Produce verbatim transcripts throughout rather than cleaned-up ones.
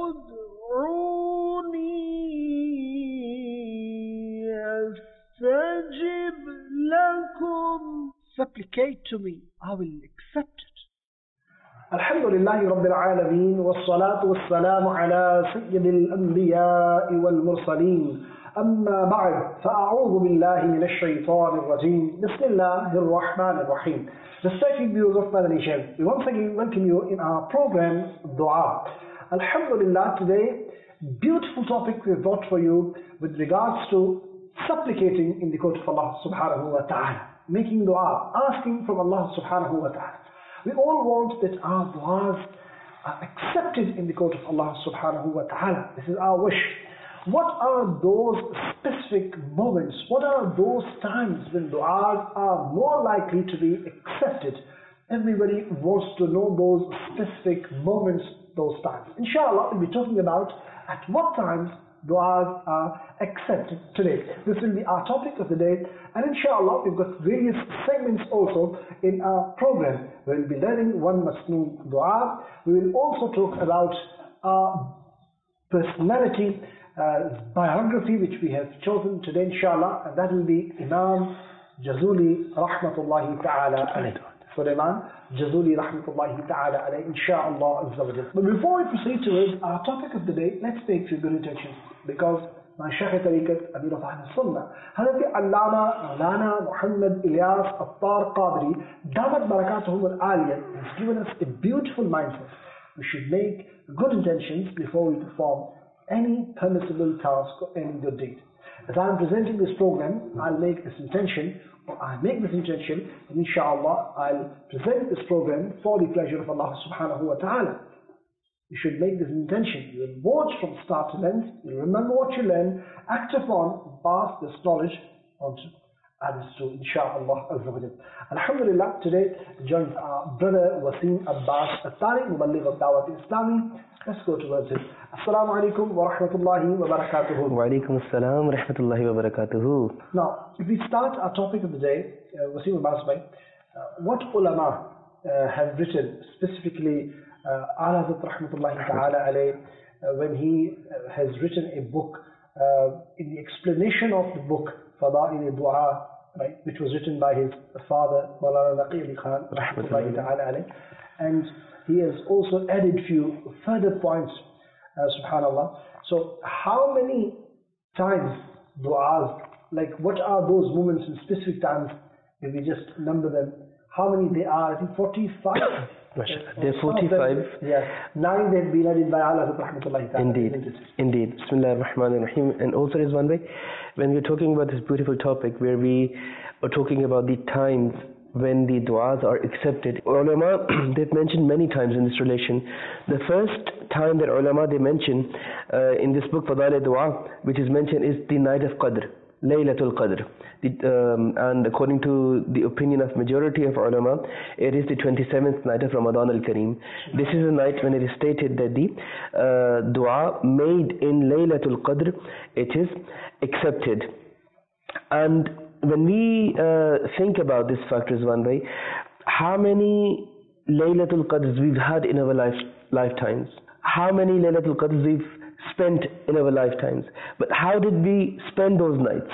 أستجب لكم. Supplicate to me, I will accept it. الحمد لله رب العالمين والصلاة والسلام على سيد الأنبياء والمرسلين أما بعد فأعوذ بالله من الشيطان الرجيم بسم الله الرحمن الرحيم. Respected viewers of Mother Nation, we once again welcome you in our program Dua. Alhamdulillah, today beautiful topic we have brought for you with regards to supplicating in the court of Allah subhanahu wa ta'ala, making dua, asking from Allah subhanahu wa ta'ala. We all want that our du'as are accepted in the court of Allah subhanahu wa ta'ala. This is our wish. What are those specific moments? What are those times when du'as are more likely to be accepted? Everybody wants to know those specific moments, those times. Inshallah, we'll be talking about at what times du'as are accepted today. This will be our topic of the day, and inshallah we've got various segments also in our program. We'll be learning one Masnoon dua. We will also talk about our personality uh, biography which we have chosen today inshallah, and that will be Imam Jazuli rahmatullahi ta'ala alayhi. Sulaiman Jazuli rahmatullahi ta'ala alayhi, inshallah azza wa jalla. But before we proceed towards our topic of the day, let's make few good intentions, because my Shaykh Tariqat Amir of Ahl Sunnah, Hazrat Allama Maulana Muhammad Ilyas Attar Qadri Damat Barakatuhum al-Aliyah has given us a beautiful mindset. We should make good intentions before we perform any permissible task or any good deed. As I am presenting this program, I'll make this intention, or I'll make this intention, and inshallah I'll present this program for the pleasure of Allah subhanahu wa ta'ala. You should make this intention. You will watch from start to end, you'll remember what you learn, act upon, and pass this knowledge on to others too, inshallah azza wa jalla. Alhamdulillah, today joins our brother Wasim Abbas Attari, Muballigh of Dawat Islami. Let's go towards him. Assalamu alaikum wa rahmatullahi wa barakatuhu. Wa alaikum assalam wa rahmatullahi wa barakatuhu. Now, if we start our topic of the day, uh, Wasim Abbas bhai, uh, what ulama uh, have written specifically, uh, Ala Hazrat rahmatullahi ta'ala alayhi, uh, when he uh, has written a book, uh, in the explanation of the book, Fada'il Dua, right, which was written by his father, Maulana Naqi Ali Khan, rahmatullahi ta'ala alayhi, and he has also added few further points, uh, subhanallah. So how many times du'as, like what are those moments in specific times, if we just number them, how many they are? I think forty-five. They're forty-five. Yes. Nine they've been added by Allah rahmatullahi ta'ala. Indeed, indeed. Bismillah ar-Rahman ar-Rahim. And also is one way, when we're talking about this beautiful topic where we are talking about the times when the du'as are accepted, ulama, they've mentioned many times in this relation. The first time that ulama they mention uh, in this book Fadail Dua, which is mentioned, is the night of Qadr, Laylatul Qadr. The, um, and according to the opinion of majority of ulama, it is the twenty-seventh night of Ramadan al-Kareem. This is a night when it is stated that the uh, dua made in Laylatul Qadr, it is accepted. And when we uh, think about this factors one way, how many Laylatul Qadrs we've had in our life, lifetimes, how many Laylatul Qadrs we've spent in our lifetimes, but how did we spend those nights?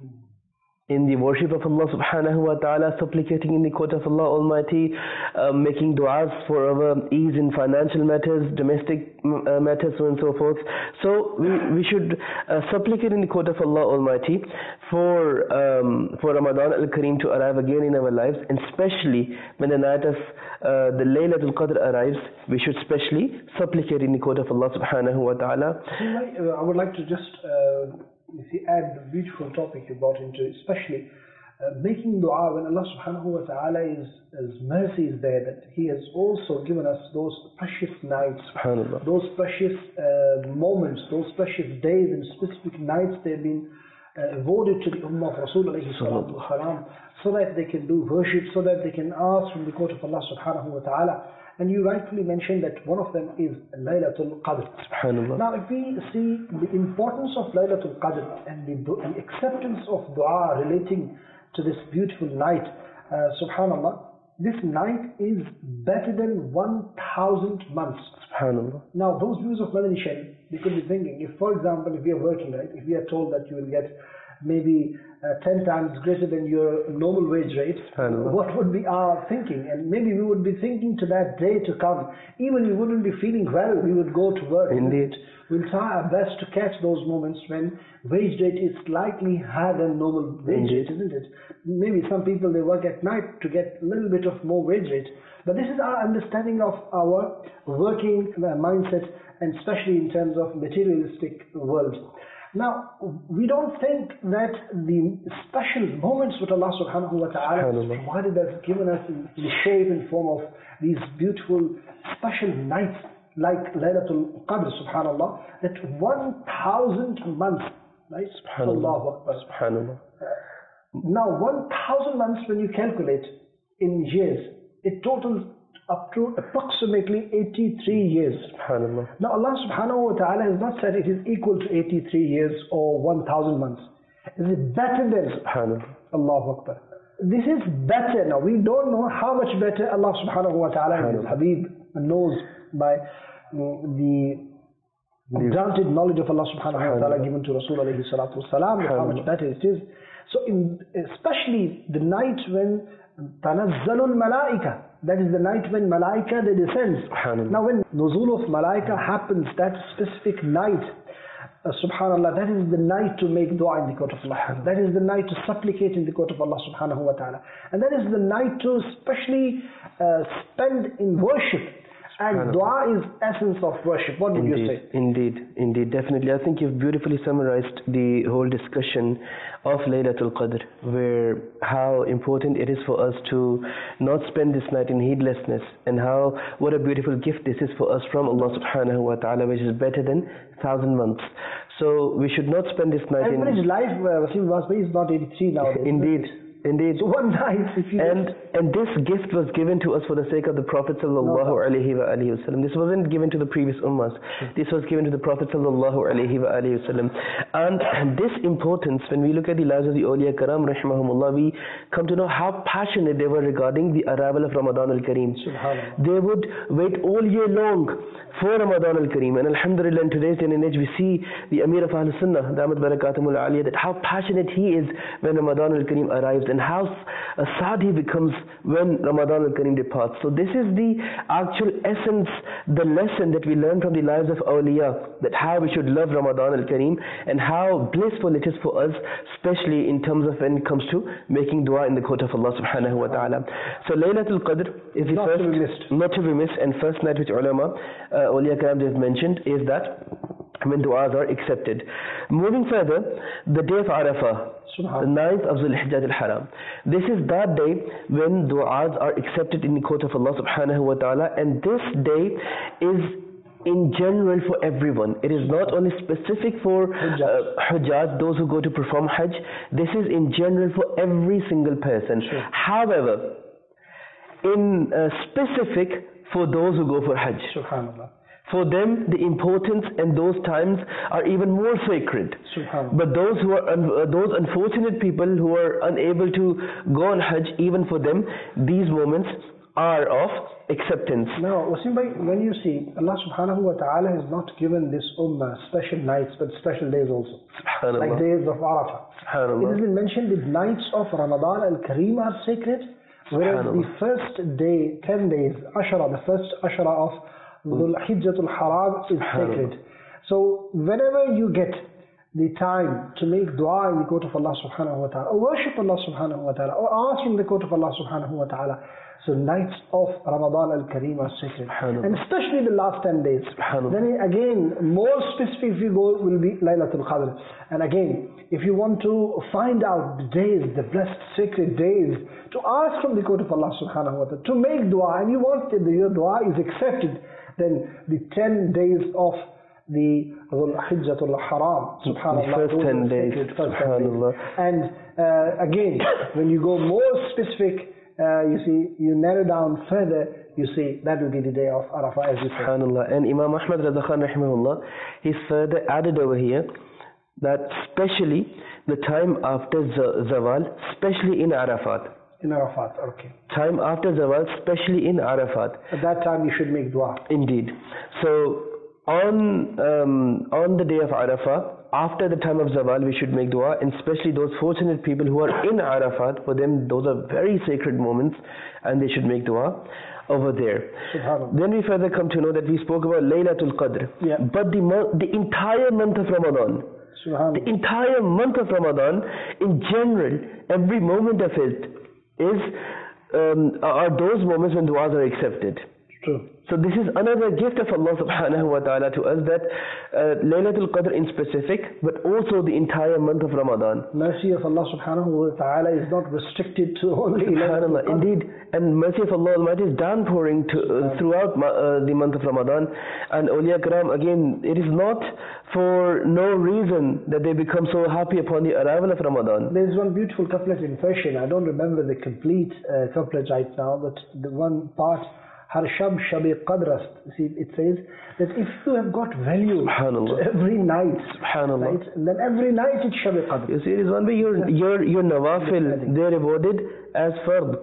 In the worship of Allah subhanahu wa ta'ala, supplicating in the court of Allah Almighty, uh, making du'as for our ease in financial matters, domestic uh, matters, so on and so forth. So we, we should uh, supplicate in the court of Allah Almighty for um, for Ramadan al-Kareem to arrive again in our lives, and especially when the night of uh, the Laylatul Qadr arrives, we should especially supplicate in the court of Allah subhanahu wa ta'ala. I would like to just uh, if you add the beautiful topic you brought into, especially uh, making dua when Allah subhanahu wa ta'ala is, His mercy is there, that He has also given us those precious nights, those precious uh, moments, those precious days and specific nights they've been uh, awarded to the Ummah of Rasul alayhi salatu wa salam, so that they can do worship, so that they can ask from the court of Allah subhanahu wa ta'ala. And you rightfully mentioned that one of them is Laylatul Qadr. Subhanallah. Now, if we see the importance of Laylatul Qadr and the, the acceptance of dua relating to this beautiful night, uh, subhanallah, this night is better than one thousand months. Subhanallah. Now, those views of Madani Sharif, they could be thinking, if for example, if we are working, right, if we are told that you will get maybe uh, ten times greater than your normal wage rate, what would be our thinking? And maybe we would be thinking to that day to come. Even we wouldn't be feeling well, we would go to work. Indeed. We'll try our best to catch those moments when wage rate is slightly higher than normal wage Indeed. rate, isn't it? Maybe some people, they work at night to get a little bit of more wage rate. But this is our understanding of our working uh, mindset, and especially in terms of materialistic world. Now, we don't think that the special moments that Allah subhanahu wa ta'ala has provided us, given us in, in shape and form of these beautiful special nights like Laylatul Qadr, subhanallah, that one thousand months, right? Subhanallah. Subhanallah. Now, one thousand months, when you calculate in years, it totals up to approximately eighty-three years. Subhanallah. Now Allah subhanahu wa ta'ala has not said it is equal to eighty-three years or one thousand months. Is it better than? Subhanallah. Allahu Akbar. This is better. Now we don't know how much better Allah subhanahu wa ta'ala and His Habib knows by um, the granted knowledge of Allah subhanahu wa ta'ala given to Rasul alayhi salatu wasalam, how much better it is. So in, especially the night when Tanazzalul Malaika, that is the night when Malaika they descends. Now when Nuzul of Malaika happens, that specific night, uh, subhanallah, that is the night to make dua in the court of Allah. That is the night to supplicate in the court of Allah subhanahu wa ta'ala. And that is the night to especially uh, spend in worship. And dua is essence of worship. What would you say? Indeed, indeed, definitely. I think you've beautifully summarized the whole discussion of Laylatul Qadr, where how important it is for us to not spend this night in heedlessness, and how what a beautiful gift this is for us from Allah subhanahu wa ta'ala, which is better than thousand months. So we should not spend this night Average in... life, uh, Wasim Vajpayee is not eighty-three nowadays. Indeed. Indeed. So one night, if you and and this gift was given to us for the sake of the Prophet sallallahu alaihi wasallam. This wasn't given to the previous ummahs. This was given to the Prophet sallallahu alaihi wasallam. And this importance, when we look at the lives of the awliya karam rahimahumullah, we come to know how passionate they were regarding the arrival of Ramadan al-Kareem. They would wait all year long for Ramadan al-Kareem. And alhamdulillah, in today's day and age, we see the Amir of Ahl Sunnah, Damat Barakatumul Aliyah, that how passionate he is when Ramadan al-Kareem arrives, and how uh, sad he becomes when Ramadan al-Kareem departs. So this is the actual essence, the lesson that we learn from the lives of awliya, that how we should love Ramadan al-Kareem and how blissful it is for us, especially in terms of when it comes to making dua in the court of Allah subhanahu wa ta'ala. So Laylatul Qadr is the not first, to be missed. not to be missed, and first night which ulama, uh, awliya karam they've mentioned is that when du'as are accepted. Moving further, the day of Arafah, the ninth of Dhul Hijjah al-Haram. This is that day when du'as are accepted in the court of Allah subhanahu wa ta'ala, and this day is in general for everyone. It is not only specific for uh, Hujjaj, those who go to perform Hajj. This is in general for every single person. Sure. However, in uh, specific for those who go for Hajj. Subhanallah. For them, the importance and those times are even more sacred. But those who are un uh, those unfortunate people who are unable to go on Hajj, even for them, these moments are of acceptance. Now, Wasim bhai, when you see Allah subhanahu wa ta'ala has not given this ummah special nights, but special days also, like days of Arafah. It has been mentioned the nights of Ramadan al-Kareem are sacred, whereas the first day, ten days, Ashara, the first Ashara of Dhul Hijjah al-Haram is sacred. So whenever you get the time to make dua in the court of Allah subhanahu wa ta'ala, or worship Allah subhanahu wa ta'ala, or ask from the court of Allah subhanahu wa ta'ala, so nights of Ramadan al-Kareem are sacred. And especially the last ten days. Then again, more specific if you go will be Laylatul Qadr. And again, if you want to find out the days, the blessed sacred days, to ask from the court of Allah subhanahu wa ta'ala, to make dua, and you want that your dua is accepted, then the ten days of the Dhul Hijjah al-Haram, subhanallah, the first ten days, subhanallah. And uh, again, when you go more specific, uh, you see, you narrow down further, you see, that will be the day of Arafah, as you said. Subhanallah. And Imam Ahmad Reza Khan rahimahullah, he further added over here that especially the time after Zawal, especially in Arafat, In Arafat, okay. Time after Zawal, especially in Arafat. At that time you should make dua. Indeed. So on um, on the day of Arafah, after the time of Zawal, we should make dua, and especially those fortunate people who are in Arafat, for them those are very sacred moments, and they should make dua over there. Then we further come to know that we spoke about Laylatul Qadr, yeah. but the month, the entire month of Ramadan, the entire month of Ramadan, in general, every moment of it is um, are those moments when du'as are accepted. True. So this is another gift of Allah subhanahu wa ta'ala to us, that uh, Laylatul Qadr in specific, but also the entire month of Ramadan. Mercy of Allah subhanahu wa ta'ala is not restricted to only Laylatul Qadr. Indeed, and mercy of Allah Almighty is downpouring to, uh, throughout uh, the month of Ramadan. And awliya kiram, again, it is not for no reason that they become so happy upon the arrival of Ramadan. There is one beautiful couplet in Persian. I don't remember the complete uh, couplet right now, but the one part, Har shab shabi qadrast. See, it says that if you have got value to every night, right, and then every night it's shabi qadr. You see, it is one way your your your nawafil, they're rewarded as fard.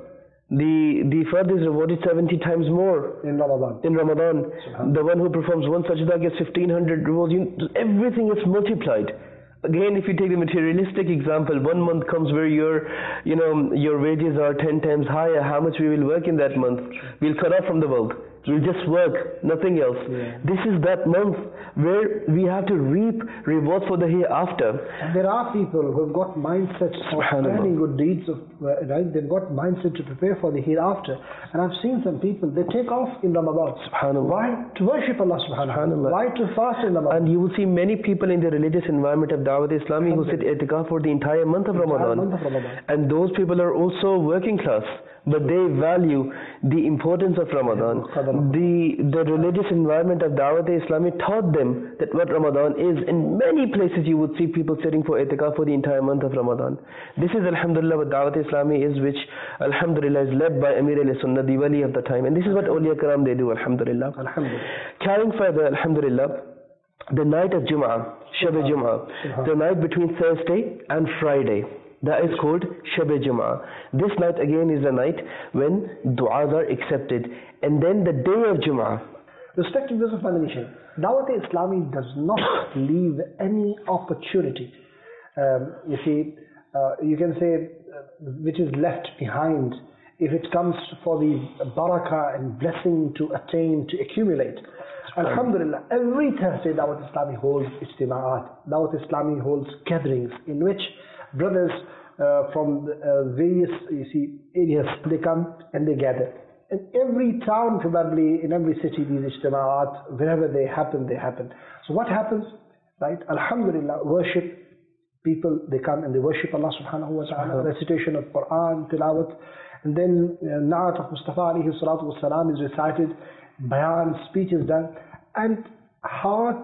The the fard is rewarded seventy times more in Ramadan. In Ramadan, the one who performs one sajda gets fifteen hundred rewards. Everything is multiplied. Again, if you take the materialistic example, one month comes where your, you know, your wages are ten times higher. How much we will work in that month? We'll cut off from the world. We'll just work, nothing else. Yeah. This is that month where we have to reap rewards for the hereafter. And there are people who have got mindsets of planning good deeds, of, uh, right? They've got mindset to prepare for the hereafter. And I've seen some people, they take off in Ramadan. Why? To worship Allah subhanahu wa ta'ala. Why? To fast in Ramadan. And you will see many people in the religious environment of Dawat Islami who sit itikaf for the entire month of Ramadan. Month of Ramadan. And those people are also working class, but they value the importance of Ramadan. The the religious environment of Dawat Islami taught them that what Ramadan is. In many places you would see people sitting for itikaf for the entire month of Ramadan. This is Alhamdulillah what Dawat Islami is, which Alhamdulillah is led by Amir al-Sunnah, the wali of the time. And this is what awliya kiram they do, Alhamdulillah. Alhamdulillah. Carrying further, Alhamdulillah, the night of Jum'ah, Shab-e Jum'ah, the night between Thursday and Friday, that is called Shab-e Jum'ah. This night again is the night when du'as are accepted. And then the day of Jum'ah. Respected viewers of my nation, Dawat Islami does not leave any opportunity. Um, you see, uh, you can say, uh, which is left behind if it comes for the barakah and blessing to attain, to accumulate. Alhamdulillah, every Thursday Dawat Islami holds ijtima'at. Dawat Islami holds gatherings in which brothers uh, from uh, various, you see, areas, they come and they gather. In every town, probably in every city, these ijtima'at, wherever they happen, they happen. So what happens, right? Alhamdulillah, worship. People, they come and they worship Allah subhanahu wa ta'ala. Recitation of Quran, tilawat. And then uh, Na'at of Mustafa alayhi salatu wa salam is recited. Bayan, speech is done. And heart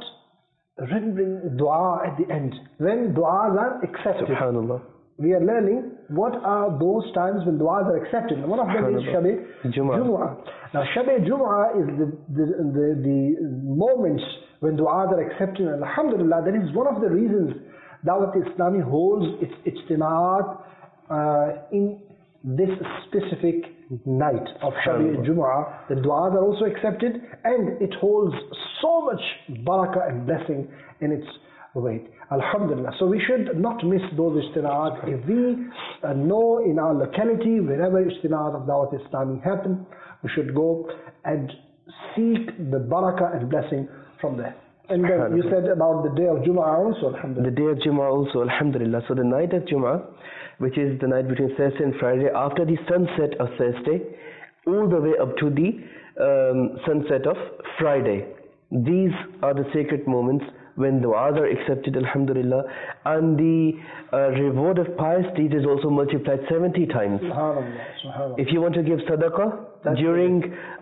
rendering dua at the end. When du'as are accepted. Subhanallah. We are learning what are those times when du'as are accepted. And one of them is Shab-e Jum'ah. Now Shab-e Jum'ah is the, the, the, the moments when du'as are accepted. And Alhamdulillah, that is one of the reasons Dawat Islami holds its ijtima'at uh, in this specific night of Shab-e Jum'ah. The du'as are also accepted and it holds so much barakah and blessing in its weight. Alhamdulillah. So we should not miss those ijtima'at. If we uh, know in our locality, wherever ijtima'at of Dawat Islami happen, we should go and seek the barakah and blessing from there. And then you said about the day of Jum'ah also, Alhamdulillah. The day of Jum'ah also, Alhamdulillah. So the night of Jum'ah, which is the night between Thursday and Friday, after the sunset of Thursday, all the way up to the um, sunset of Friday. These are the sacred moments when du'as are accepted, Alhamdulillah, and the uh, reward of pious deeds is also multiplied seventy times. Subhanallah, Subhanallah. If you want to give sadaqah during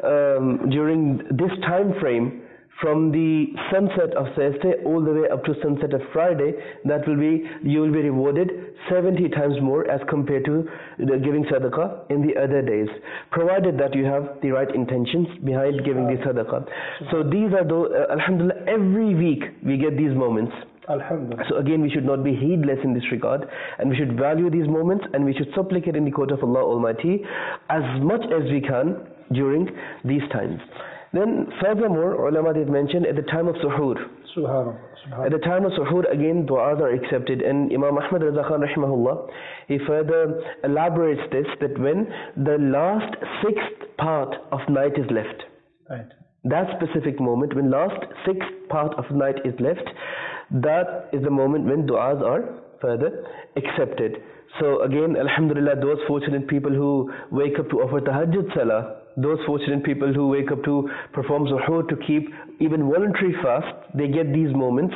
um, during this time frame, from the sunset of Thursday all the way up to sunset of Friday, that will be, you will be rewarded seventy times more as compared to the giving sadaqah in the other days, provided that you have the right intentions behind giving the sadaqah. So these are those, uh, Alhamdulillah, every week we get these moments. Alhamdulillah. So again, we should not be heedless in this regard, and we should value these moments, and we should supplicate in the court of Allah Almighty as much as we can during these times. Then furthermore, ulama did mention at the time of suhoor. Subhanallah. At the time of suhoor, again, du'as are accepted. And Imam Ahmad Raza Khan rahimahullah, he further elaborates this, that when the last sixth part of night is left, Right. that specific moment, when last sixth part of night is left, that is the moment when du'as are further accepted. So again, alhamdulillah, those fortunate people who wake up to offer tahajjud salah, those fortunate people who wake up to perform zuhur, to keep even voluntary fast, they get these moments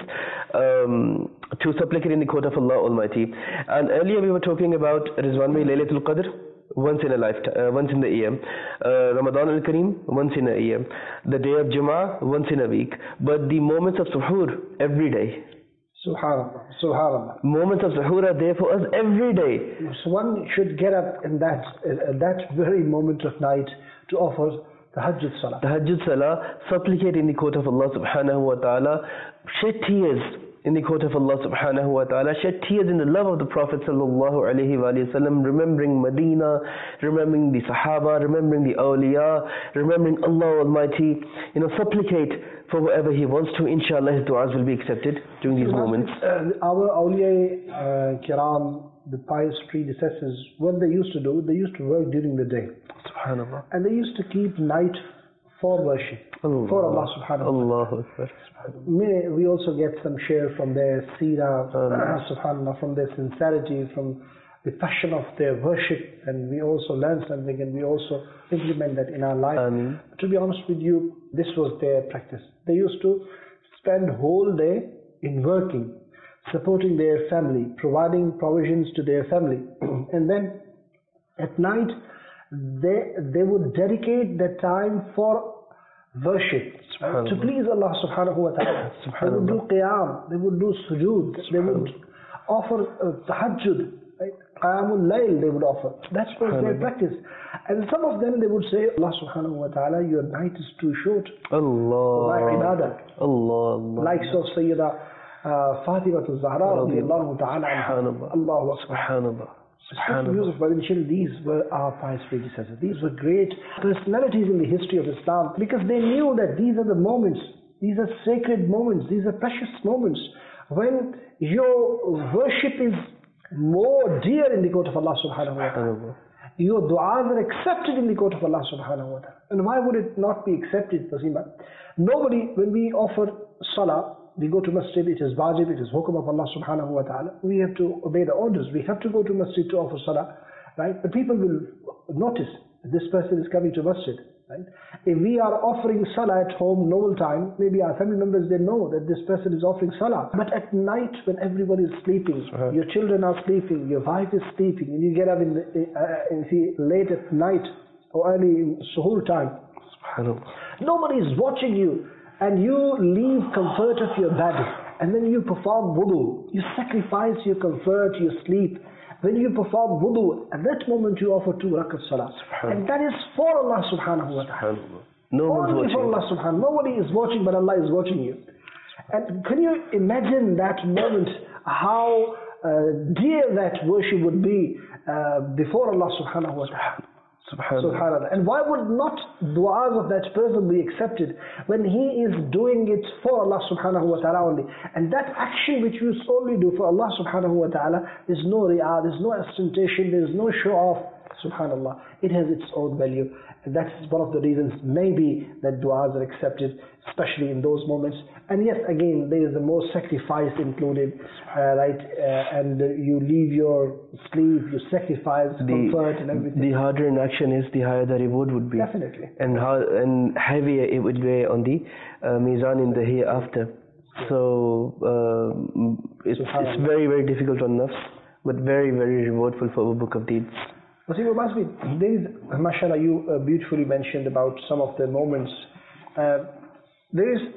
um, to supplicate in the court of Allah Almighty. And earlier we were talking about Rizwan Bhai, Laylatul Qadr, once in a lifetime, uh, once in the year. Uh, Ramadan al-Kareem, once in a year. The day of Jum'ah, once in a week. But the moments of suhoor, every day. Subhanallah. Subhanallah. Moments of suhoor are there for us every day. So one should get up in that uh, that very moment of night to offer tahajjud salah. Tahajjud salah, supplicate in the court of Allah subhanahu wa ta'ala, shed tears in the court of Allah subhanahu wa ta'ala, shed tears in the love of the Prophet sallallahu alayhi wa sallam, remembering Medina, remembering the Sahaba, remembering the awliya, remembering Allah Almighty, you know, supplicate for whatever he wants to. Inshallah, his du'as will be accepted during these moments. Uh, our awliya uh, kiram, the pious predecessors, what they used to do, they used to work during the day. Subhanallah. And they used to keep night for worship, Allah. for Allah subhanahu wa ta'ala. Allahu Akbar. May we also get some share from their seerah, subhanallah, from their sincerity, from the passion of their worship, and we also learn something and we also implement that in our life. Ameen. To be honest with you, this was their practice. They used to spend whole day in working, supporting their family, providing provisions to their family, and then at night they they would dedicate their time for worship, right? To please Allah subhanahu wa ta'ala. They would do qiyam, they would do sujood, they would offer uh, tahajjud, right? Qiyamul layl they would offer. That was their practice. And some of them they would say, Allah subhanahu wa ta'ala, your night is too short. Allah. My ibadah. Allah. Allah. Likes of Sayyida uh, Fatima al-Zahra radiallahu ta'ala anha. Allahu Akbar. Subhanallah. Subhanallah. Yusuf Badin, these were our pious predecessors. These were great personalities in the history of Islam, because they knew that these are the moments, these are sacred moments, these are precious moments when your worship is more dear in the court of Allah subhanahu wa ta'ala. Your du'as are accepted in the court of Allah subhanahu wa ta'ala. And why would it not be accepted, Tazima? Nobody, when we offer salah, we go to masjid, it is wajib, it is hukum of Allah subhanahu wa ta'ala. We have to obey the orders. We have to go to masjid to offer salah, right? The people will notice that this person is coming to masjid, right? If we are offering salah at home, normal time, maybe our family members, they know that this person is offering salah. But at night, when everybody is sleeping, uh-huh. your children are sleeping, your wife is sleeping, and you get up in the, uh, in the late at night or early in suhoor time, nobody is watching you, and you leave comfort of your bed, and then you perform wudu. You sacrifice your comfort, your sleep. When you perform wudu, at that moment you offer two rakat salah. And that is for Allah subhanahu wa ta'ala. No one's Only watching. for Allah subhanahu. Nobody is watching, but Allah is watching you. And can you imagine that moment, how uh, dear that worship would be uh, before Allah subhanahu wa ta'ala? Subhanallah. Subhanallah. And why would not du'as of that person be accepted when he is doing it for Allah subhanahu wa ta'ala only? And that action which you solely do for Allah subhanahu wa ta'ala, there's no riyah, there's no ostentation, there's no show off. Subhanallah. It has its own value. And that's one of the reasons maybe that du'as are accepted, especially in those moments. And yes, again, there is a more sacrifice included, uh, right? Uh, and uh, you leave your sleep, you sacrifice the, comfort and everything. The harder an action is, the higher the reward would be. Definitely. And how and heavier it would weigh on the uh, mizan in the hereafter. So uh, it's, it's very, very difficult on nafs, but very, very rewardful for our book of deeds. There is, mashallah, you uh, beautifully mentioned about some of the moments. Uh, there is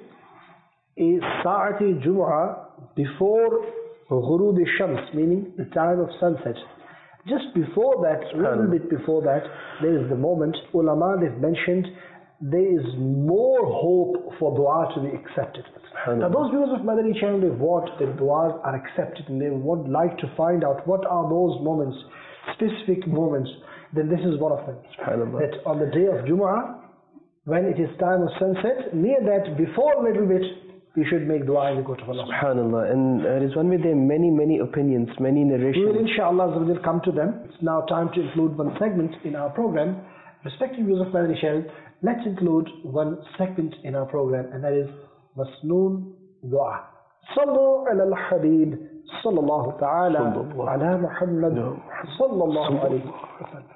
a Sa'ati Jumu'ah before Ghurub Shams, meaning the time of sunset. Just before that, a little bit before that, there is the moment, ulama, they've mentioned there is more hope for dua to be accepted. Now those viewers of Madani channel, they want that duas are accepted and they would like to find out what are those moments, specific moments, then this is one of them. That on the day of Jumu'ah, when it is time of sunset, near that, before a little bit, you should make dua in the court of Allah. SubhanAllah. And uh, there's one way there are many, many opinions, many narrations. We will inshallah come to them. It's now time to include one segment in our program. Respecting viewers of Madani channel, let's include one segment in our program, and that is Masnoon Dua. Sallu ala al-Habib, sallallahu ta'ala ala Muhammad, sallallahu alayhi wa sallam.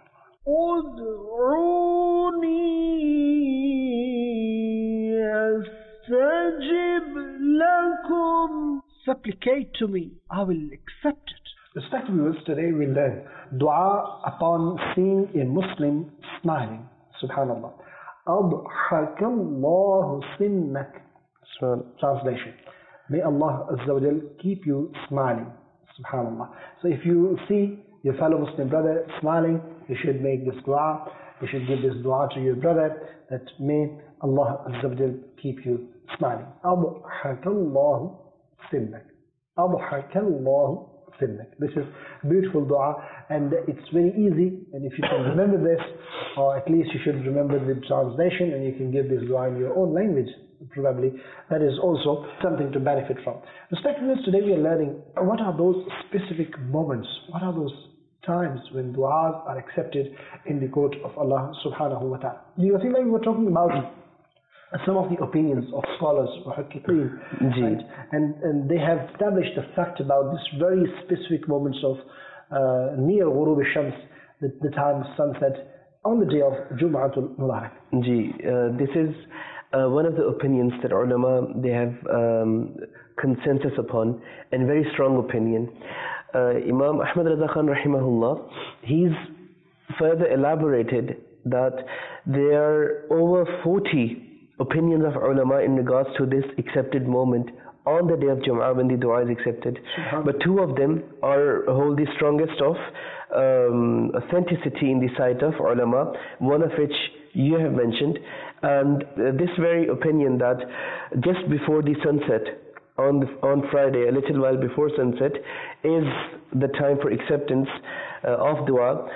Ud'uni astajib lakum. Supplicate to me, I will accept it. Respected viewers, today we learn dua upon seeing a Muslim smiling. Subhanallah. Adhakallahu sinnak. Translation. May Allah Azza wa Jal keep you smiling. Subhanallah. So if you see your fellow Muslim brother smiling, you should make this dua. You should give this dua to your brother that may Allah Azza wa Jal keep you smiling. Adhakallahu sinnak. Adhakallahu sinnak. This is beautiful dua, and it's very easy, and if you can remember this, or at least you should remember the translation, and you can give this dua in your own language, probably, that is also something to benefit from. Respected viewers, today we are learning what are those specific moments, what are those times when du'as are accepted in the court of Allah subhanahu wa ta'ala. You think like we were talking about some of the opinions of scholars, right? and, and they have established the fact about this very specific moments of uh, near Ghurub al-Shams, the, the time of sunset, on the day of Jum'atul Mubarak. Ji, uh, this is uh, one of the opinions that ulama, they have um, consensus upon, and very strong opinion. Uh, Imam Ahmad Raza Khan rahimahullah, he's further elaborated that there are over forty opinions of ulama in regards to this accepted moment on the day of Jum'ah when the dua is accepted. But two of them are hold the strongest of um, authenticity in the sight of ulama, one of which you have mentioned, and uh, this very opinion that just before the sunset on the, on Friday, a little while before sunset, is the time for acceptance uh, of dua.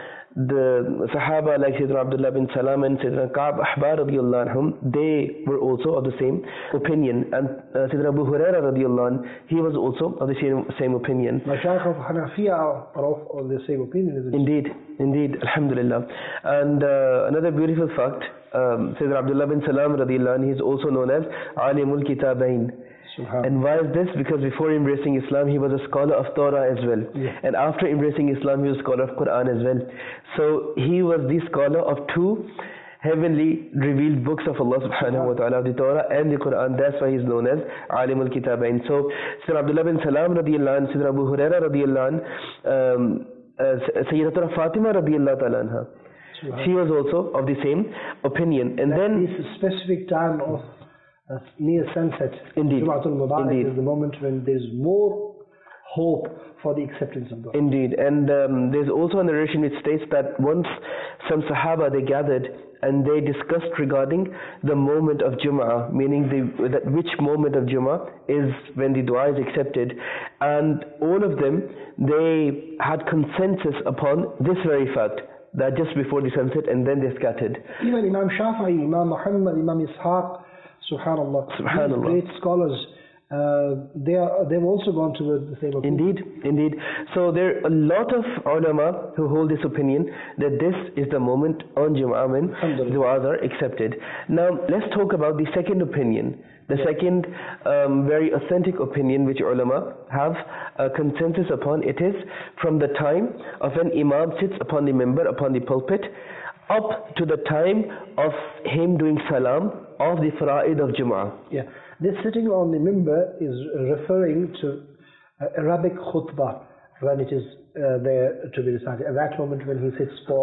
The Sahaba like Sayyidina Abdullah bin Salam and Sayyidina Ka'b Ahbar radiyallahu anhum, they were also of the same opinion, and uh, Sayyidina Abu Hurairah radiyallahu anhu, he was also of the same, same opinion. Mashaykh of Hanafiya are of the same opinion, isn't it? Indeed, indeed, alhamdulillah. And uh, another beautiful fact, um, Sayyidina Abdullah bin Salam radiyallahu anhu, he is also known as Alimul Kitabain. And why is this? Because before embracing Islam, he was a scholar of Torah as well. Yeah. And after embracing Islam, he was a scholar of Quran as well. So he was the scholar of two heavenly revealed books of Allah subhanahu wa ta'ala, the Torah and the Quran. That's why he is known as Alim al-Kitabain. So Sayyidina Abdullah bin Salam radiyallahu anhu, Sayyidina Abu Hurairah radiyallahu anhu, um, uh, Sayyidatuna Fatima radiyallahu ta'ala anha, she was also of the same opinion. And that then is a specific time of Uh, near sunset. Indeed. Jum'atul Mubarak Indeed. is the moment when there's more hope for the acceptance of dua. Indeed. And um, there's also a narration which states that once some Sahaba, they gathered and they discussed regarding the moment of Jum'ah, meaning the, that which moment of Jum'ah is when the dua is accepted. And all of them, they had consensus upon this very fact, that just before the sunset, and then they scattered. Even Imam Shafi'i, Imam Muhammad, Imam Ishaq, Subhanallah, Subhanallah. great scholars, uh, they are, they've also gone towards the same opinion. Indeed, indeed. So there are a lot of ulama who hold this opinion that this is the moment on Jum'ah when du'as are accepted. Now let's talk about the second opinion. The yeah. second um, very authentic opinion which ulama have a consensus upon. It is from the time of when Imam sits upon the minbar, upon the pulpit, up to the time of him doing salam of the fara'id of Jum'ah. Yeah, this sitting on the minbar is referring to uh, Arabic khutbah when it is uh, there to be recited. At that moment when he sits for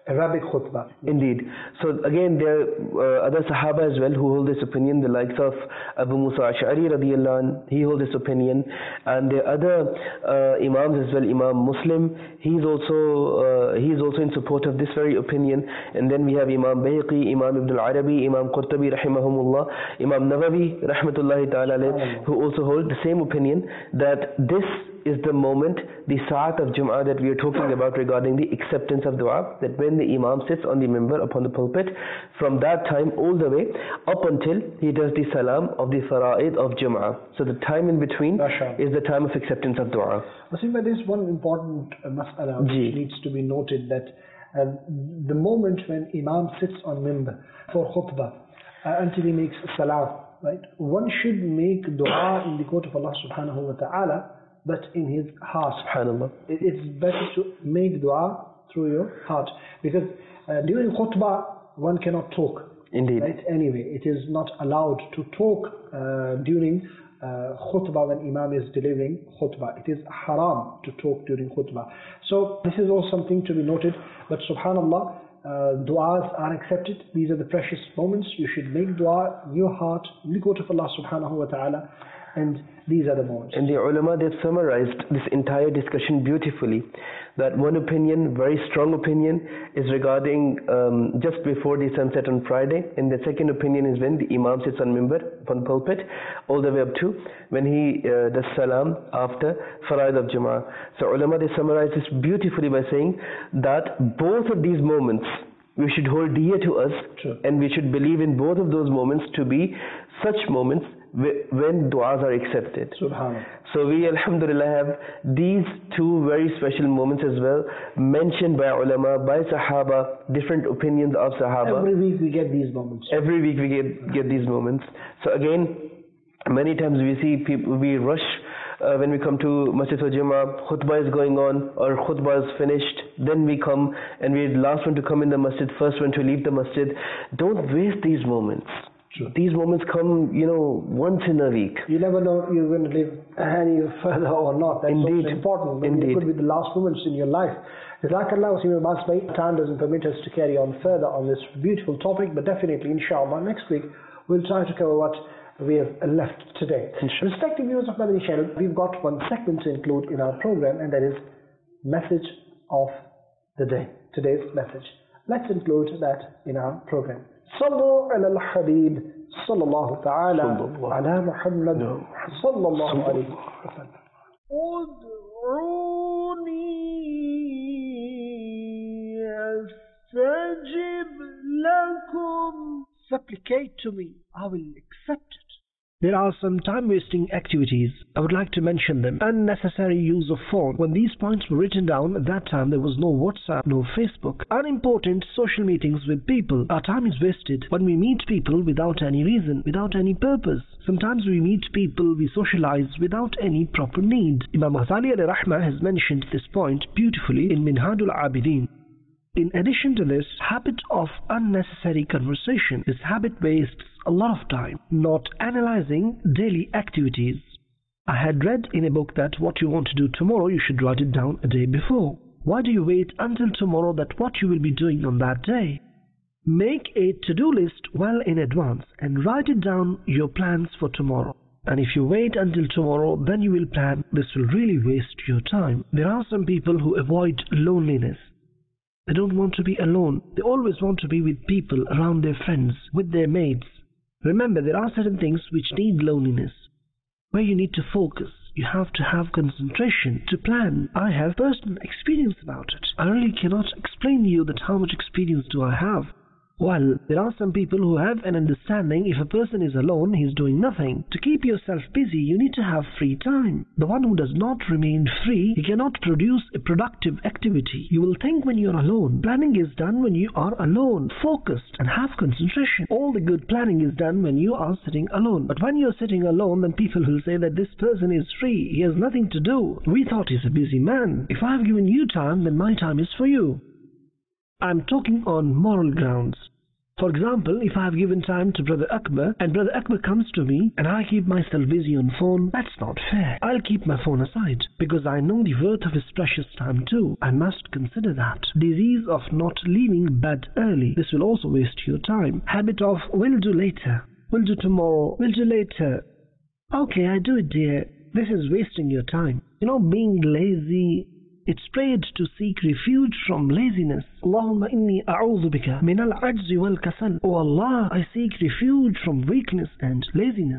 Arabic khutbah. Indeed. So again, there are uh, other Sahaba as well who hold this opinion. The likes of Abu Musa Ash'ari radiyallahu anh, he holds this opinion, and there are other uh, Imams as well. Imam Muslim, he's also uh, he's also in support of this very opinion. And then we have Imam Bayhaqi, Imam Ibn al-Arabi, Imam Qurtubi rahimahumullah, Imam Nawawi rahmatullahi ta'ala alayh, who also hold the same opinion that this is the moment, the Sa'at of Jum'ah that we are talking about regarding the acceptance of dua, that when the Imam sits on the minbar upon the pulpit, from that time all the way up until he does the salam of the fara'id of Jum'ah. So the time in between is the time of acceptance of dua. Wasim, there is one important uh, mas'ala which Ji. needs to be noted, that uh, the moment when Imam sits on minbar for khutbah uh, until he makes salam, right, one should make dua in the court of Allah subhanahu wa ta'ala, but in his heart. Subhanallah. It- It's better to make dua through your heart, because uh, during khutbah one cannot talk. Indeed. Right? Anyway, it is not allowed to talk uh, during uh, khutbah when Imam is delivering khutbah. It is haram to talk during khutbah. So this is also something to be noted. But subhanallah, uh, du'as are accepted. These are the precious moments. You should make dua in your heart, in the court of Allah subhanahu wa ta'ala. And these are the moments. And the ulama, they've summarized this entire discussion beautifully. That one opinion, very strong opinion, is regarding um, just before the sunset on Friday. And the second opinion is when the Imam sits on minbar, upon pulpit, all the way up to when he uh, does salam after Fara'id of Jum'ah. So ulama, they summarize this beautifully by saying that both of these moments we should hold dear to us, True. and we should believe in both of those moments to be such moments when du'as are accepted. Subhanallah. So we alhamdulillah have these two very special moments as well, mentioned by ulama, by Sahaba, different opinions of Sahaba. Every week we get these moments. Every week we get, get these moments. So again, many times we see people, we rush uh, when we come to Masjid al-Jummah, khutbah is going on or khutbah is finished, then we come and we're the last one to come in the masjid, first one to leave the masjid. Don't waste these moments. Sure. These moments come, you know, once in a week. You never know if you're going to live any further or not. That's Indeed. also important. Maybe Indeed. it could be the last moments in your life. Jazakallah, time doesn't permit us to carry on further on this beautiful topic, but definitely, inshallah, next week we'll try to cover what we have left today. Respective viewers of Madani Channel, we've got one segment to include in our program, and that is Message of the Day. Today's message. Let's include that in our program. صلوا على الحبيب صلى الله تعالى على محمد صلى الله عليه وسلم. ادعوني أستجب لكم. Supplicate to me, I will accept it. There are some time-wasting activities. I would like to mention them. Unnecessary use of phone. When these points were written down, at that time there was no WhatsApp, no Facebook. Unimportant social meetings with people. Our time is wasted when we meet people without any reason, without any purpose. Sometimes we meet people, we socialize without any proper need. Imam Ghazali alayhi rahmah has mentioned this point beautifully in Minhajul Abidin. In addition to this, habit of unnecessary conversation. This habit wastes a lot of time, not analyzing daily activities. I had read in a book that what you want to do tomorrow, you should write it down a day before. Why do you wait until tomorrow that what you will be doing on that day? Make a to-do list well in advance and write it down, your plans for tomorrow. And if you wait until tomorrow, then you will plan. This will really waste your time. There are some people who avoid loneliness. They don't want to be alone. They always want to be with people, around their friends, with their mates. Remember, there are certain things which need loneliness, where you need to focus. You have to have concentration to plan. I have personal experience about it. I really cannot explain to you that how much experience do I have. Well, there are some people who have an understanding if a person is alone, he is doing nothing. To keep yourself busy, you need to have free time. The one who does not remain free, he cannot produce a productive activity. You will think when you are alone. Planning is done when you are alone, focused and have concentration. All the good planning is done when you are sitting alone. But when you are sitting alone, then people will say that this person is free. He has nothing to do. We thought he's a busy man. If I have given you time, then my time is for you. I'm talking on moral grounds. For example, if I have given time to Brother Akbar and Brother Akbar comes to me and I keep myself busy on phone, that's not fair. I'll keep my phone aside because I know the worth of his precious time too. I must consider that. Disease of not leaving bed early. This will also waste your time. Habit of we'll do later, we'll do tomorrow, we'll do later. Okay, I do it, dear. This is wasting your time. You know, being lazy, it's prayed to seek refuge from laziness. Allahumma inni a'udhu bika min al-ajzi wal-kasal. Oh Allah, I seek refuge from weakness and laziness.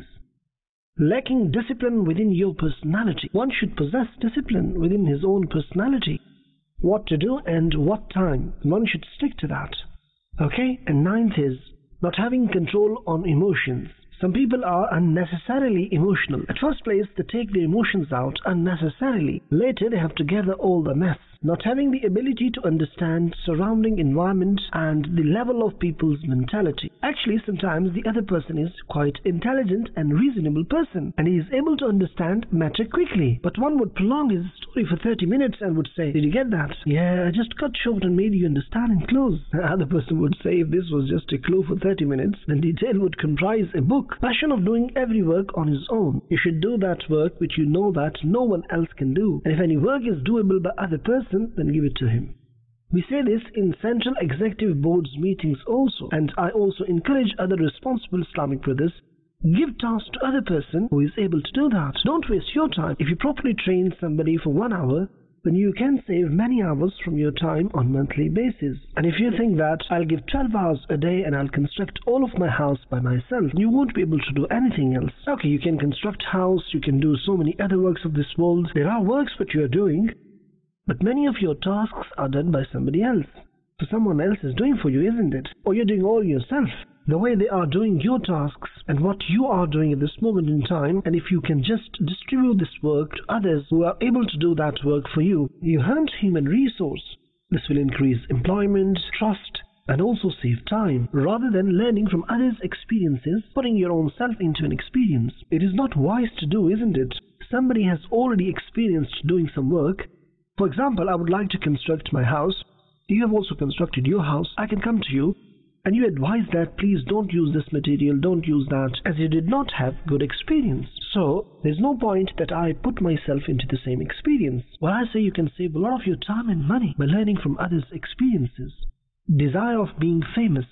Lacking discipline within your personality. One should possess discipline within his own personality. What to do and what time. One should stick to that. Okay? And ninth is not having control on emotions. Some people are unnecessarily emotional. At first place, they take their emotions out unnecessarily. Later, they have to gather all the mess. Not having the ability to understand surrounding environment and the level of people's mentality. Actually, sometimes the other person is quite intelligent and reasonable person and he is able to understand matter quickly. But one would prolong his story for thirty minutes and would say, did you get that? Yeah, I just cut short and made you understand in close. The other person would say, if this was just a clue for thirty minutes, then detail would comprise a book. Passion of doing every work on his own. You should do that work which you know that no one else can do. And if any work is doable by other person, then give it to him. We say this in Central Executive Board's meetings also, and I also encourage other responsible Islamic brothers, give tasks to other person who is able to do that. Don't waste your time. If you properly train somebody for one hour, then you can save many hours from your time on monthly basis. And if you think that I'll give twelve hours a day and I'll construct all of my house by myself, you won't be able to do anything else. Okay, you can construct house, you can do so many other works of this world. There are works that you are doing, but many of your tasks are done by somebody else. So someone else is doing for you, isn't it? Or you're doing all yourself. The way they are doing your tasks and what you are doing at this moment in time, and if you can just distribute this work to others who are able to do that work for you, you hunt human resource. This will increase employment, trust, and also save time, rather than learning from others' experiences, putting your own self into an experience. It is not wise to do, isn't it? Somebody has already experienced doing some work. For example, I would like to construct my house. You have also constructed your house. I can come to you and you advise that please don't use this material, don't use that, as you did not have good experience. So there's no point that I put myself into the same experience. Well, I say you can save a lot of your time and money by learning from others' experiences. Desire of being famous.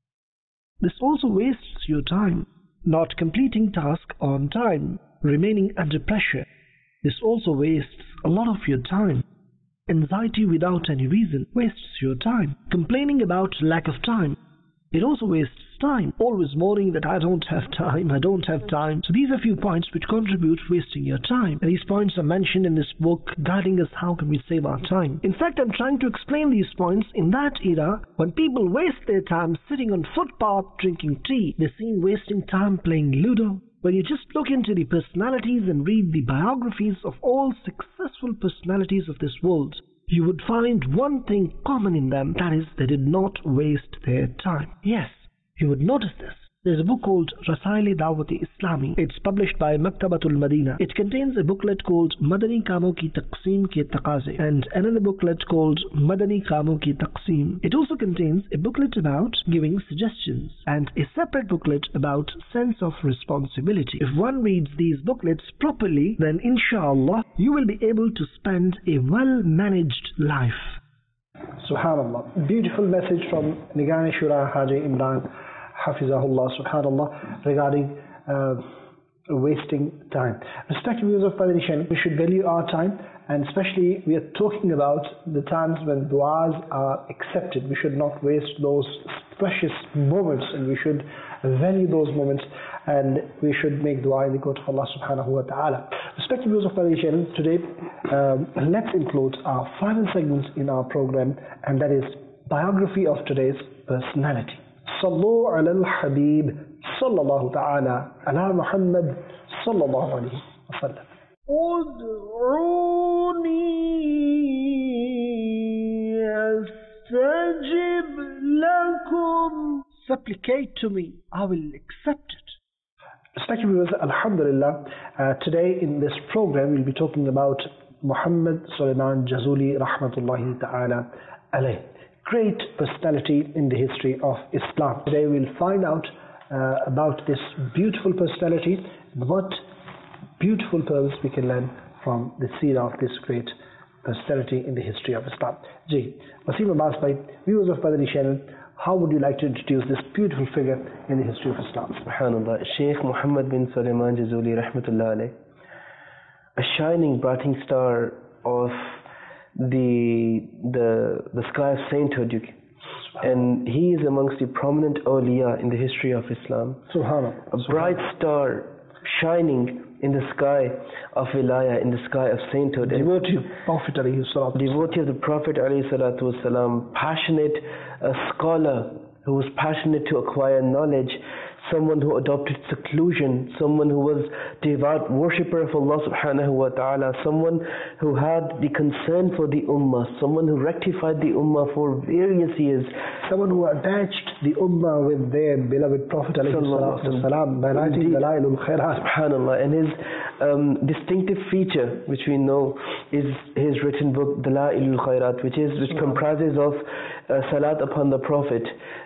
This also wastes your time. Not completing task on time. Remaining under pressure. This also wastes a lot of your time. Anxiety without any reason wastes your time. Complaining about lack of time. It also wastes time. Always moaning that I don't have time, I don't have time. So these are few points which contribute to wasting your time. And these points are mentioned in this book, guiding us how can we save our time. In fact, I'm trying to explain these points in that era when people waste their time sitting on footpath drinking tea. They're seen wasting time playing Ludo. When you just look into the personalities and read the biographies of all successful personalities of this world, you would find one thing common in them, that is, they did not waste their time. Yes, you would notice this. There's a book called Rasail-e Dawat-e Islami. It's published by Maktabatul Madina. It contains a booklet called Madani Kamo Ki Taqsim Ke Taqaze and another booklet called Madani Kamo Ki Taqsim. It also contains a booklet about giving suggestions and a separate booklet about sense of responsibility. If one reads these booklets properly, then inshallah you will be able to spend a well-managed life. Subhanallah. Beautiful message from Nigani Shura Haji Imran Hafizahullah, subhanallah, regarding uh, wasting time. Respected viewers of Padrishan, we should value our time, and especially we are talking about the times when du'as are accepted. We should not waste those precious moments, and we should value those moments, and we should make dua in the court of Allah subhanahu wa ta'ala. Respected viewers of Padrishan, today um, let's include our final segment in our program, and that is biography of today's personality. صلوا على الحبيب صلى الله تعالى على محمد صلى الله عليه وسلم. ادعوني أستجب لكم. Supplicate to me, I will accept it. Respected viewers, Alhamdulillah, uh, today in this program we'll be talking about Muhammad Sulaiman Jazuli Rahmatullahi Ta'ala alayh, great personality in the history of Islam. Today we'll find out uh, about this beautiful personality, what beautiful pearls we can learn from the seerah of this great personality in the history of Islam. Ji, Wasim Abbas bhai, viewers of Madani channel, how would you like to introduce this beautiful figure in the history of Islam? Subhanallah, Sheikh Muhammad bin Sulaiman Jazuli rahmatullah alayh, a shining, brightening star of the the the sky of sainthood, and he is amongst the prominent awliya in the history of Islam. Subhanallah. A bright star shining in the sky of wilaya, in the sky of sainthood. Devotee of Prophet alayhi salatu. Devotee of the Prophet alayhi salatu wasalam, passionate a scholar who was passionate to acquire knowledge, someone who adopted seclusion, someone who was devout worshipper of Allah subhanahu wa ta'ala, someone who had the concern for the ummah, someone who rectified the ummah for various years, someone who attached the ummah with their beloved Prophet alayhi salatu wasalam by writing Dalailul Khairat. Subhanallah. And his um, distinctive feature, which we know, is his written book Dalailul Khairat, which is which comprises of uh, salat upon the Prophet,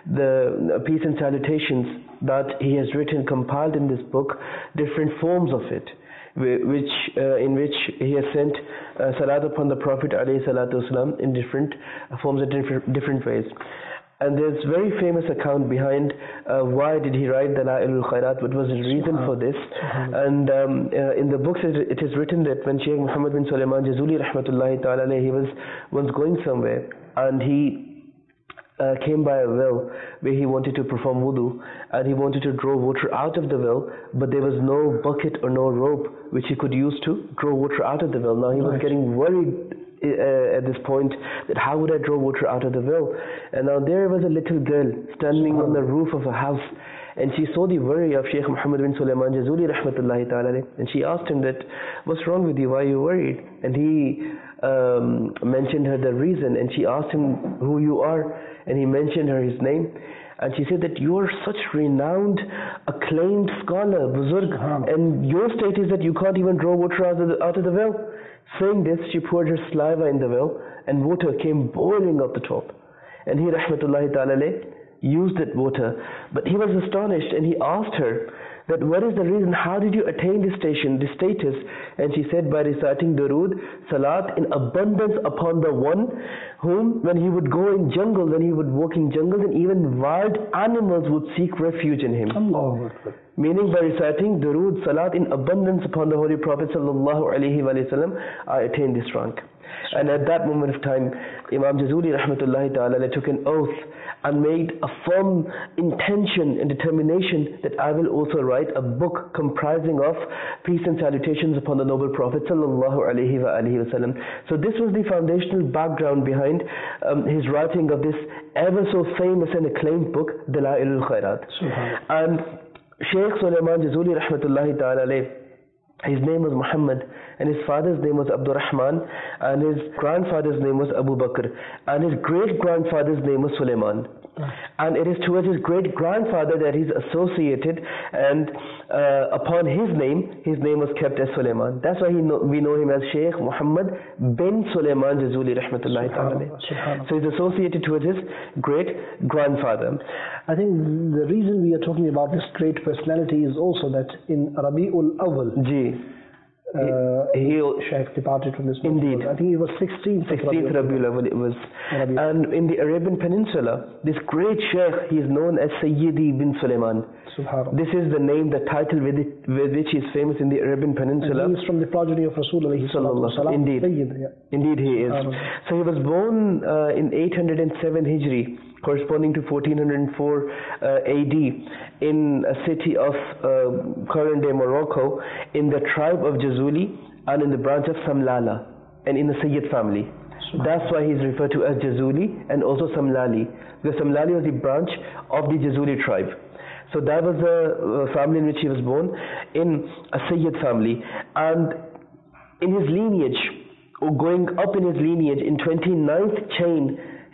the uh, peace and salutations that he has written, compiled in this book, different forms of it, which uh, in which he has sent uh, salat upon the Prophet alayhi salatu wasalam in different uh, forms and different, different ways. And there's a very famous account behind uh, why did he write Dalailul Khairat, what was the reason for this. And um, uh, in the books it, it is written that when Sheikh Muhammad bin Sulaiman Jazuli rahmatullahi ta'ala, he was once going somewhere and he Uh, came by a well where he wanted to perform wudu, and he wanted to draw water out of the well, but there was no bucket or no rope which he could use to draw water out of the well. Now he was getting worried uh, at this point that how would I draw water out of the well? And now there was a little girl standing on the roof of a house, and she saw the worry of Sheikh Muhammad bin Sulaiman Jazuli rahmatullahi ta'ala, and she asked him that, what's wrong with you, why are you worried? And he um, mentioned her the reason, and she asked him who you are, and he mentioned her his name, and she said that you are such renowned, acclaimed scholar, Buzurg, and your state is that you can't even draw water out of the, out of the well. Saying this, she poured her saliva in the well, and water came boiling up the top. And he, rahmatullahi ta'ala, used that water. But he was astonished, and he asked her that what is the reason, how did you attain this station, this status? And she said, by reciting durood, salat in abundance upon the one whom, when he would go in jungle, when he would walk in jungles, and even wild animals would seek refuge in him. Allahu Akbar. Meaning, by reciting durood, salat in abundance upon the Holy Prophet sallallahu alaihi wasallam, I attained this rank. And at that moment of time, Imam Jazuli rahmatullahi ta'ala took an oath and made a firm intention and determination that I will also write a book comprising of peace and salutations upon the noble Prophet sallallahu alaihi wasallam. So this was the foundational background behind um, his writing of this ever so famous and acclaimed book, Dalailul Khairat. And Sheikh Sulaiman Jazuli rahmatullahi ta'ala, his name was Muhammad, and his father's name was Abdurrahman, and his grandfather's name was Abu Bakr, and his great-grandfather's name was Sulaiman. And it is towards his great-grandfather that he's associated, and uh, upon his name, his name was kept as Sulaiman. That's why he know, we know him as Sheikh Muhammad bin Sulaiman Jazuli rahmatullahi ta'ala. So he's associated towards his great-grandfather. I think the reason we are talking about this great personality is also that in Rabi'ul Awwal, Ji, uh, he, Shaykh departed from this world. Indeed. I think it was sixteenth sixteenth Rabi'ul Awwal it was. Rabi'ul. And in the Arabian Peninsula, this great Shaykh, he is known as Sayyidi bin Sulaiman. This is the name, the title with, it, with which he is famous in the Arabian Peninsula. And he is from the progeny of Rasul alayhi salatu wasalam. Indeed. Sayyid, yeah. Indeed he is. So he was born uh, in eight hundred seven Hijri, corresponding to fourteen oh four uh, A D, in a city of uh, current-day Morocco, in the tribe of Jazuli and in the branch of Samlala, and in the Sayyid family. That's why he's referred to as Jazuli and also Samlali, because Samlali was the branch of the Jazuli tribe. So that was the family in which he was born, in a Sayyid family. And in his lineage, or going up in his lineage, in twenty-ninth chain,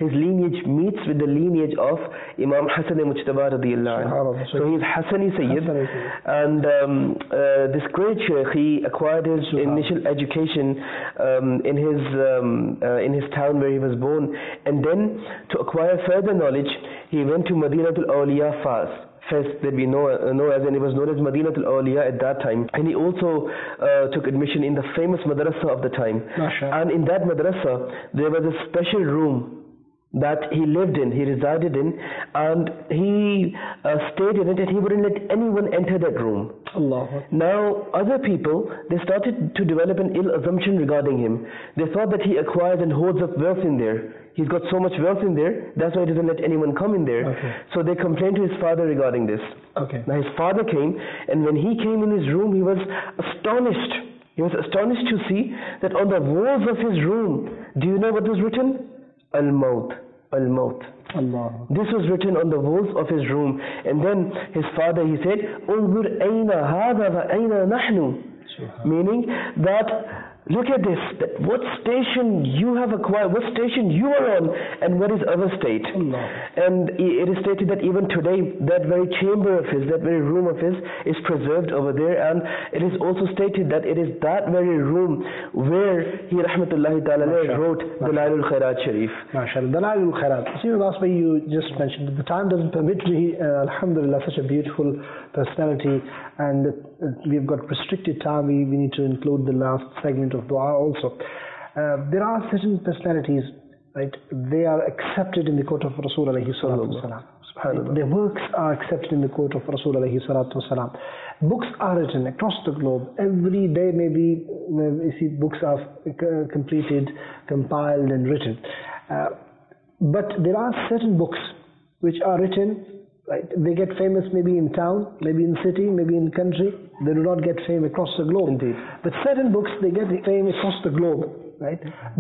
his lineage meets with the lineage of Imam Hassan Mujtaba radiyallahu anhu. So he is Hassani Sayyid, and um, uh, this great Shaykh, he acquired his initial education um, in his um, uh, in his town where he was born, and then to acquire further knowledge, he went to Madinatul Awliya Fas. Fes that we know, uh, know as, and it was known as Madinatul Awliya at that time. And he also uh, took admission in the famous madrasa of the time. Masha. And in that madrasa, there was a special room that he lived in, he resided in, and he uh, stayed in it, and he wouldn't let anyone enter that room. Allah. Now, other people, they started to develop an ill assumption regarding him. They thought that he acquires and holds up wealth in there. He's got so much wealth in there, that's why he doesn't let anyone come in there. Okay. So they complained to his father regarding this. Okay. Now his father came, and when he came in his room, he was astonished. He was astonished to see that on the walls of his room, do you know what was written? Al-Maut. Al-Maut. Allah. This was written on the walls of his room. And then his father, he said, Unzur ayna hadha wa ayna nahnu. Meaning that, look at this, that what station you have acquired, what station you are on, and what is our state. Allah. And it is stated that even today, that very chamber of his, that very room of his, is preserved over there, and it is also stated that it is that very room where he, rahmatullahi ta'ala, wrote Dalailul Khairat Sharif. MashaAllah. Dalailul Khairat. See, last way you just mentioned that the time doesn't permit me, uh, alhamdulillah, such a beautiful personality, and uh, we've got restricted time. We, we need to include the last segment of dua also. Uh, there are certain personalities, right? They are accepted in the court of Rasul alayhi salatu wasalam. Their works are accepted in the court of Rasul alayhi salatu wasalam. Books are written across the globe. Every day maybe you see books are completed, compiled and written. Uh, but there are certain books which are written, right? They get famous maybe in town, maybe in city, maybe in country. They do not get fame across the globe. Indeed. But certain books, they get fame across the globe, right?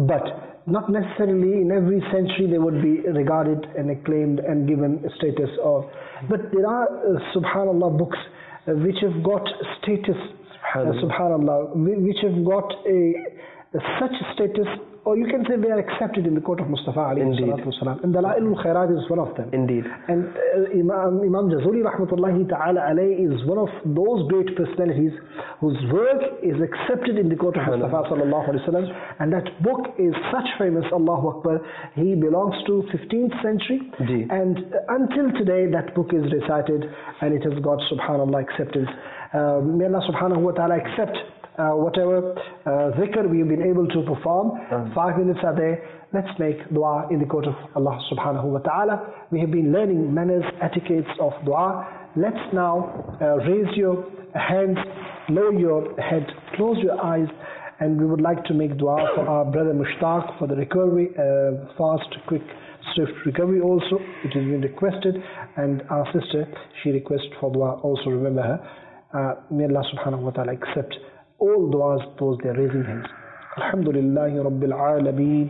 But not necessarily in every century they would be regarded and acclaimed and given a status of. But there are, uh, subhanallah, books uh, which have got status, subhanallah, uh, subhanallah which have got a, a such status, or you can say they are accepted in the court of Mustafa alayhi salatu wasalam. And Dalailul Khairat is one of them. Indeed. And uh, Imam, Imam Jazuli rahmatullahi ta'ala alayhi is one of those great personalities whose work is accepted in the court of Mustafa sallallahu alayhi wasallam. And that book is such famous, Allahu Akbar. He belongs to fifteenth century. Indeed. And uh, until today that book is recited and it has got subhanallah acceptance. Uh, may Allah subhanahu wa ta'ala accept Uh, whatever uh, zikr we have been able to perform. Um. Five minutes a day. Let's make dua in the court of Allah subhanahu wa ta'ala. We have been learning manners, etiquettes of dua. Let's now uh, raise your hands, lower your head, close your eyes, and we would like to make dua for our brother Mushtaq for the recovery, uh, fast, quick, swift recovery also. It has been requested, and our sister, she requested for dua also, remember her. Uh, may Allah subhanahu wa ta'ala accept all du'as, those they are raising hands. Alhamdulillahi Rabbil Alameen.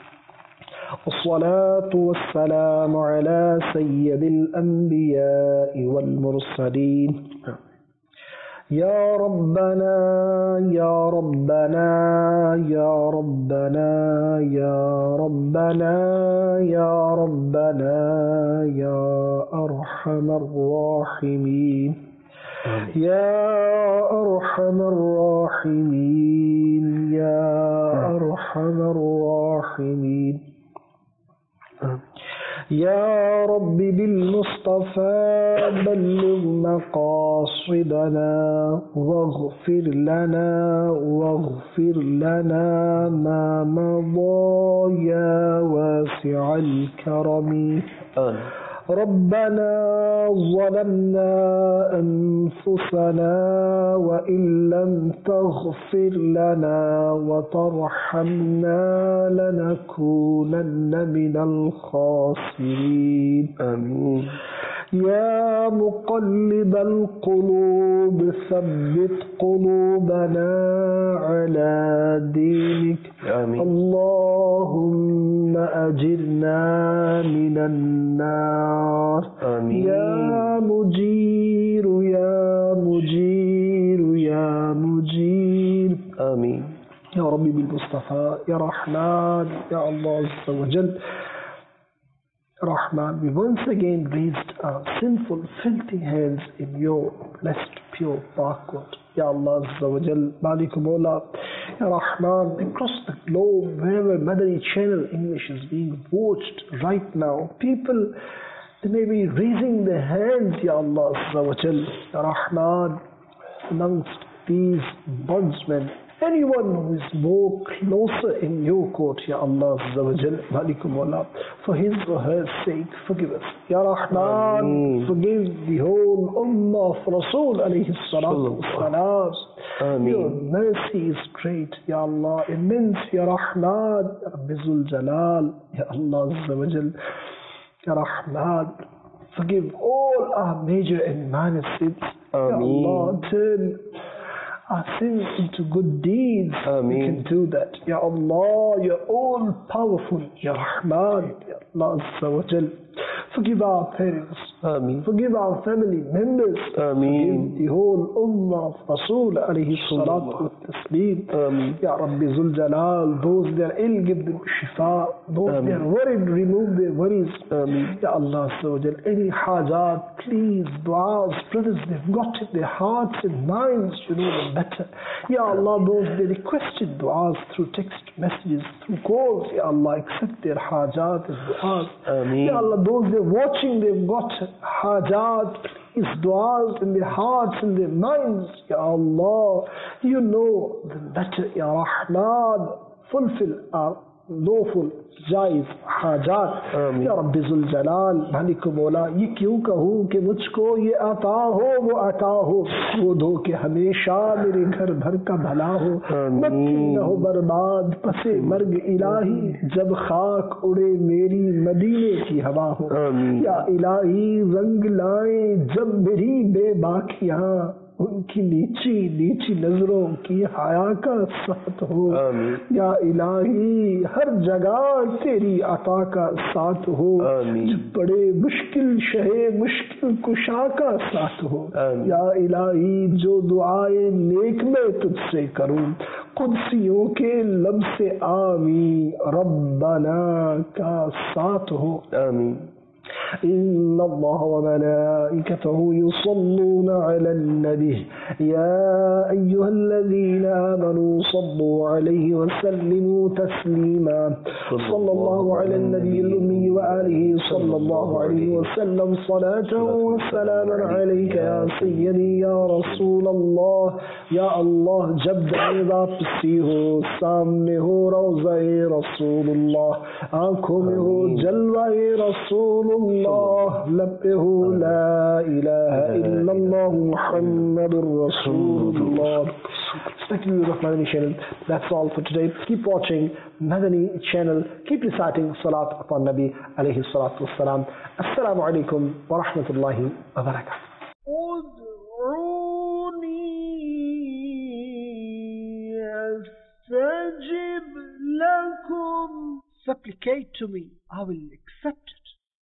والصلاة والسلام على سيد الأنبياء والمرسلين. يا ربنا يا ربنا يا ربنا يا ربنا يا ربنا يا أرحم الراحمين. يا أرحم الراحمين يا أرحم الراحمين. يا رب بالمصطفى بلغ مقاصدنا واغفر لنا واغفر لنا ما مضى يا واسع الكرم. ربنا ظلمنا أنفسنا وإن لم تغفر لنا وترحمنا لنكونن من الخاسرين. آمين. يا مقلب القلوب ثبت قلوبنا على دينك. آمين. اللهم أجرنا من النار. آمين. يا مجير يا مجير يا مجير. آمين. يا ربي بالمصطفى يا رحمن يا الله عز وجل. Rahman, we once again raised our sinful, filthy hands in your blessed, pure backward. Ya Allah Azza wa Jal, Malik Mola, Ya Rahman, across the globe, wherever Madani Channel English is being watched right now, people, they may be raising their hands, Ya Allah Azza wa Jal, Ya Rahman, amongst these bondsmen, anyone who is more closer in your court, Ya Allah Azza wa Jal, Malik Mola, for his or her sake, forgive us. Ya Rahman, Ameen. forgive the whole ummah of Rasul alayhi salatu wassalam. Ameen. Your mercy is great, Ya Allah, immense, Ya Rahman, Ya Rabbi Zul Jalal, Ya Allah Azza wa Jal, Ya Rahman, forgive all our major and minor sins. Ya Ameen. Allah, turn our sins into good deeds. Ameen. We can do that. Ya Allah, you're all powerful. Ya Rahman, Ya Allah Azza wa Jal. Forgive our parents. Ameen. Forgive our family members. Ameen. Forgive the whole ummah of Rasul alayhi salatu wa taslim. Ameen. Ya Rabbi Zul Jalal, those that are ill, give them shifa. Those Ameen. that are worried, remove their worries. Ameen. Ya Allah Azza wa Jal, any hajat, please, du'as, brothers, they've got it, their hearts and minds, you know them better. Ya Allah, those they requested du'as through text messages, through calls, Ya Allah, accept their hajat and du'as. Ameen. Ya Allah, those they're watching, they've got hajat, please, du'as in their hearts and their minds. Ya Allah, you know them better, Ya Rahman, fulfill our lawful जायज हाजात या रब्बी जुल जलाल मालिक मौला ये क्यों कहूँ कि मुझको ये अता हो वो अता हो वो दो के हमेशा मेरे घर भर का भला हो मत न हो बर्बाद पसे मर्ग इलाही जब खाक उड़े मेरी मदीने की हवा हो या इलाही रंग लाए जब मेरी बेबाकियाँ उनकी नीची नीची नजरों की हया का साथ हो या इलाही हर जगह तेरी अता का साथ हो जब बड़े मुश्किल शहे मुश्किल कुशा का साथ हो या इलाही जो दुआएं नेक में तुझसे करूं कुदसियों के लब से आमी रब्बना का साथ हो आमीन إن الله وملائكته يصلون على النبي يا أيها الذين آمنوا صلوا عليه وسلموا تسليما صلى الله على النبي الأمي وآله صلى الله عليه وسلم صلاة وسلاما عليك يا سيدي يا رسول الله يا الله जब दाएं वापसी हो सामने हो रोज़ाए रसूलुल्लाह आँखों में हो जलवाए रसूलुल्लाह लब पे हो ला इलाहा इल्लल्लाह मुहम्मदुर रसूलुल्लाह. Respect you of Madani channel. That's all for today. Keep watching Madani channel. Keep reciting Salat upon Nabi alayhi salatu wassalam. Assalamu alaikum wa rahmatullahi wa barakatuh. Supplicate to me, I will accept it.